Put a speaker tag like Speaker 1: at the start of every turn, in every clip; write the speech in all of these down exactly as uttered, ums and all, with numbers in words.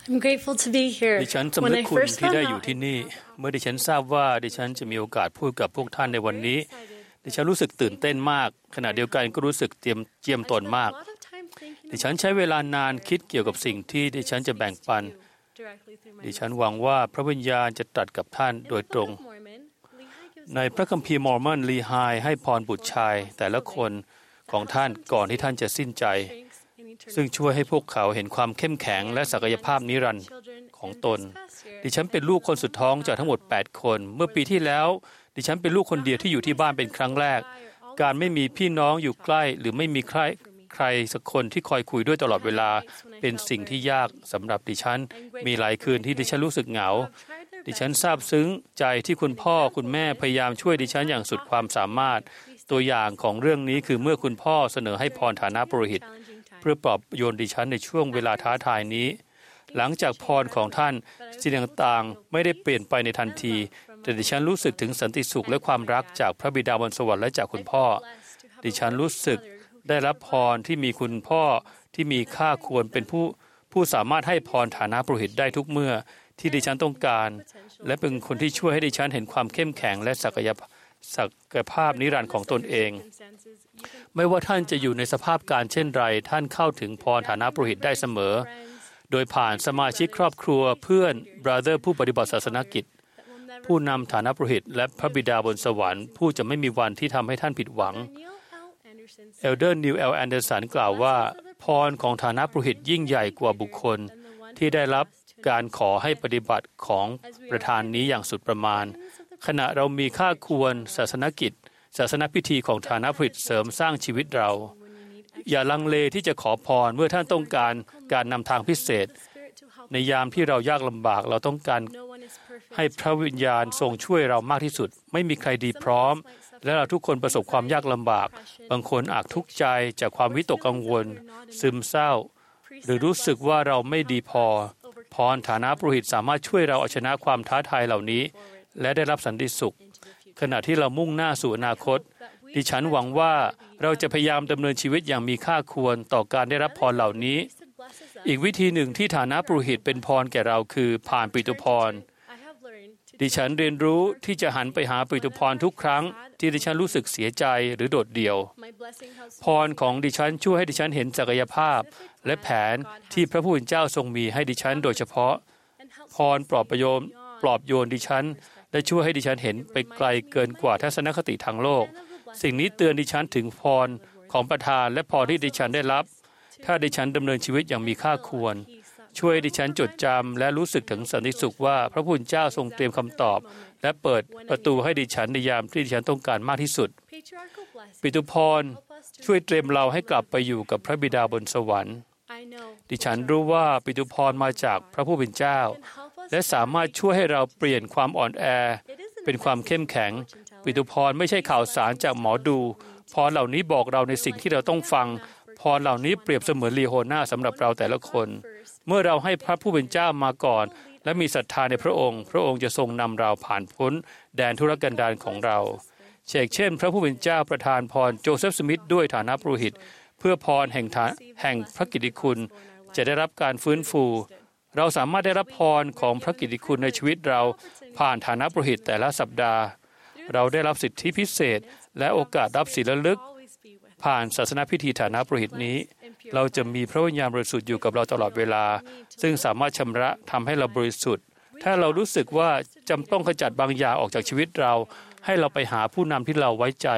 Speaker 1: I'm grateful to be here.
Speaker 2: ดิฉันสำนึกคุณที่ได้อยู่ที่นี่เมื่อดิฉันทราบว่าดิฉันจะมีโอกาสพูดกับพวกท่านในวันนี้ดิฉันรู้สึกตื่นเต้นมากขณะเดียวกันก็รู้สึกเตรียมเจียมตนมากดิฉันใช้เวลานานคิดเกี่ยวกับสิ่งที่ดิฉันจะแบ่งปันดิฉันหวังว่าพระวิญญาณจะตรัสกับท่านโดยตรงในพระคัมภีร์มอร์มอนลีไฮให้พรบุตรชายแต่ละคนของท่านก่อนที่ท่านจะสิ้นใจซึ่งช่วยให้พวกเขาเห็นความเข้มแข็งและศักยภาพนิรันดร์ของตนดิฉันเป็นลูกคนสุดท้องจากทั้งหมดแปดคนเมื่อปีที่แล้วดิฉันเป็นลูกคนเดียวที่อยู่ที่บ้านเป็นครั้งแรกการไม่มีพี่น้องอยู่ใกล้หรือไม่มีใครใครสักคนที่คอยคุยด้วยตลอดเวลาเป็นสิ่งที่ยากสำหรับดิฉันมีหลายคืนที่ดิฉันรู้สึกเหงาดิฉันซาบซึ้งใจที่คุณพ่อคุณแม่พยายามช่วยดิฉันอย่างสุดความสามารถตัวอย่างของเรื่องนี้คือเมื่อคุณพ่อเสนอให้พรฐานะปุโรหิตเพื่อปลอบโยนดิฉันในช่วงเวลาท้าทายนี้หลังจากพรของท่านสิ่งต่างๆไม่ได้เปลี่ยนไปในทันทีแต่ดิฉันรู้สึกถึงสันติสุขและความรักจากพระบิดาบนสวรรค์และจากคุณพ่อดิฉันรู้สึกได้รับพรที่มีคุณพ่อที่มีค่าควรเป็นผู้ผู้สามารถให้พรฐานะปุโรหิตได้ทุกเมื่อที่ดิฉันต้องการและเป็นคนที่ช่วยให้ดิฉันเห็นความเข้มแข็งและศักยภาพศักยภาพนิรันดร์ของตนเองไม่ว่าท่านจะอยู่ในสภาพการเช่นไรท่านเข้าถึงพรฐานะปุโรหิตได้เสมอโดยผ่านสมาชิกครอบครัวเพื่อนบราเธอร์ผู้ปฏิบัติศาสนกิจผู้นำฐานะปุโรหิตและพระบิดาบนสวรรค์ผู้จะไม่มีวันที่ทำให้ท่านผิดหวังเอลเดอร์นิว แอล แอนเดอร์สันกล่าวว่าพรของฐานะปุโรหิตยิ่งใหญ่กว่าบุคคลที่ได้รับการขอให้ปฏิบัติของประธานนี้อย่างสุดประมาณขณะเรามีค่าควรศาสนกิจศาสนพิธีของฐานะปุโรหิตเสริมสร้างชีวิตเราอย่าลังเลที่จะขอพรเมื่อท่านต้องการการนำทางพิเศษในยามที่เรายากลำบากเราต้องการให้พระวิญญาณทรงช่วยเรามากที่สุดไม่มีใครดีพร้อมและเราทุกคนประสบความยากลำบากบางคนอาจทุกข์ใจจากความวิตกกังวลซึมเศร้าหรือรู้สึกว่าเราไม่ดีพอพรฐานะปุโรหิตสามารถช่วยเราเอาชนะความท้าทายเหล่านี้และได้รับสันติสุขขณะที่เรามุ่งหน้าสู่อนาคตดิฉันหวังว่าเราจะพยายามดำเนินชีวิตอย่างมีค่าควรต่อการได้รับพรเหล่านี้อีกวิธีหนึ่งที่ฐานะปุโรหิตเป็นพรแก่เราคือผ่านปิตุพรดิฉันเรียนรู้ที่จะหันไปหาปิตุพรทุกครั้งที่ดิฉันรู้สึกเสียใจหรือโดดเดี่ยวพรของดิฉันช่วยให้ดิฉันเห็นศักยภาพและแผนที่พระผู้เป็นเจ้าทรงมีให้ดิฉันโดยเฉพาะพรปลอบประโยชน์ปลอบโยนดิฉันและช่วยให้ดิฉันเห็นไปไกลเกินกว่าทัศนคติทางโลกสิ่งนี้เตือนดิฉันถึงพรของประทานและพรที่ดิฉันได้รับถ้าดิฉันดำเนินชีวิตอย่างมีค่าควรช่วยดิฉันจดจำและรู้สึกถึงสันติสุขว่าพระผู้เป็นเจ้าทรงเตรียมคำตอบและเปิดประตูให้ดิฉันในยามที่ดิฉันต้องการมากที่สุดปิตุพรช่วยเตรียมเราให้กลับไปอยู่กับพระบิดาบนสวรรค์ดิฉันรู้ว่าปิตุพรมาจากพระผู้เป็นเจ้าและสามารถช่วยให้เราเปลี่ยนความอ่อนแอเป็นความเข้มแข็งปิตุพรไม่ใช่ข่าวสารจากหมอดูพรเหล่านี้บอกเราในสิ่งที่เราต้องฟังพรเหล่านี้เปรียบเสมือนลีโฮน่าสำหรับเราแต่ละคนเมื่อเราให้พระผู้เป็นเจ้ามาก่อนและมีศรัทธาในพระองค์พระองค์จะทรงนำเราผ่านพ้นแดนทุรกันดารของเราเช่นเช่นพระผู้เป็นเจ้าประทานพรโจเซฟสมิธด้วยฐานะปุโรหิตเพื่อพรแห่งแห่งพระกิตติคุณจะได้รับการฟื้นฟูเราสามารถได้รับพรของพระกิตติคุณในชีวิตเราผ่านฐานะปุโรหิตแต่ละสัปดาห์เราได้รับสิทธิพิเศษและโอกาสรับศิลระลึกผ่านศาสนพิธีฐานะปุโรหิตนี้เราจะมีพระวิญญาณบริสุทธิ์อยู่กับเราตลอดเวลาซึ่งสามารถชำระทำให้เราบริสุทธิ์ถ้าเรารู้สึกว่าจำต้องขจัดบางอย่างออกจากชีวิตเราให้เราไปหาผู้นำที่เราไว้ใจ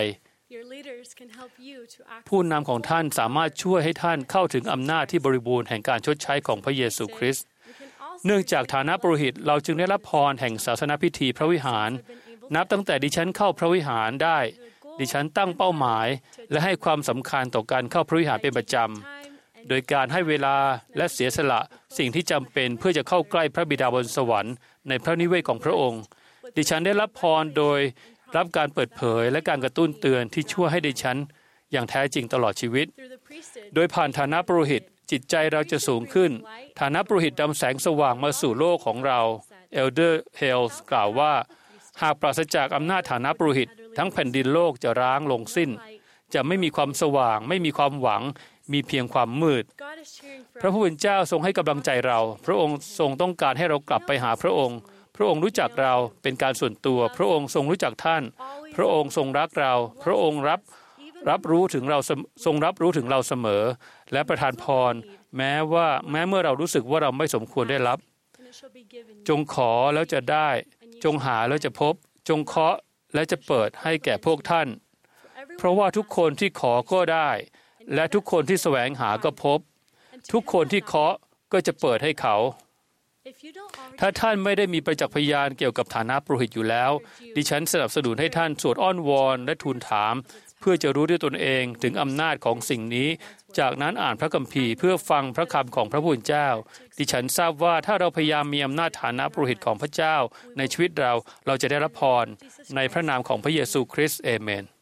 Speaker 2: ผู้นำของท่านสามารถช่วยให้ท่านเข้าถึงอำนาจที่บริบูรณ์แห่งการชดใช้ของพระเยซูคริสต์เนื่องจากฐานะปุโรหิตเราจึงได้รับพรแห่งศาสนพิธีพระวิหารนับตั้งแต่ดิฉันเข้าพระวิหารได้ดิฉันตั้งเป้าหมายและให้ความสำคัญต่อการเข้าพระวิหารเป็นประจำโดยการให้เวลาและเสียสละสิ่งที่จำเป็นเพื่อจะเข้าใกล้พระบิดาบนสวรรค์ในพระนิเวศของพระองค์ดิฉันได้รับพรโดยรับการเปิดเผยและการกระตุ้นเตือนที่ช่วยให้ดิฉันอย่างแท้จริงตลอดชีวิตโดยผ่านฐานะปุโรหิตจิตใจเราจะสูงขึ้นฐานะปุโรหิตนำแสงสว่างมาสู่โลกของเราเอลเดอร์เฮลส์กล่าวว่าหากปราศจากอำนาจฐานะปุโรหิตทั้งแผ่นดินโลกจะร้างลงสิ้นจะไม่มีความสว่างไม่มีความหวังมีเพียงความมืดพระผู้เป็นเจ้าทรงให้กำลังใจเราพระองค์ทรงต้องการให้เรากลับไปหาพระองค์พระองค์รู้จักเราเป็นการส่วนตัวพระองค์ทรงรู้จักท่านพระองค์ทรงรักเราพระองค์รับรับรู้ถึงเราทรงรับรู้ถึงเราเสมอและประทานพรแม้ว่าแม้เมื่อเรารู้สึกว่าเราไม่สมควรได้รับจงขอแล้วจะได้จงหาแล้วจะพบจงเคาะและจะเปิดให้แก่พวกท่านเพราะว่าทุกคนที่ขอก็ได้และทุกคนที่แสวงหาก็พบทุกคนที่เคาะก็จะเปิดให้เขาถ้าท่านไม่ได้มีประจักษ์พยานเกี่ยวกับฐานะปุโรหิตอยู่แล้วดิฉันสนับสนุนให้ท่านสวดอ้อนวอนและทูลถามเพื่อจะรู้ด้วยตนเองถึงอำนาจของสิ่งนี้จากนั้นอ่านพระคัมภีร์เพื่อฟังพระคำของพระผู้เป็นเจ้าดิฉันทราบว่าถ้าเราพยายามมีอำนาจฐานะปุโรหิตของพระเจ้าในชีวิตเราเราจะได้รับพรในพระนามของพระเยซูคริสต์เอเมน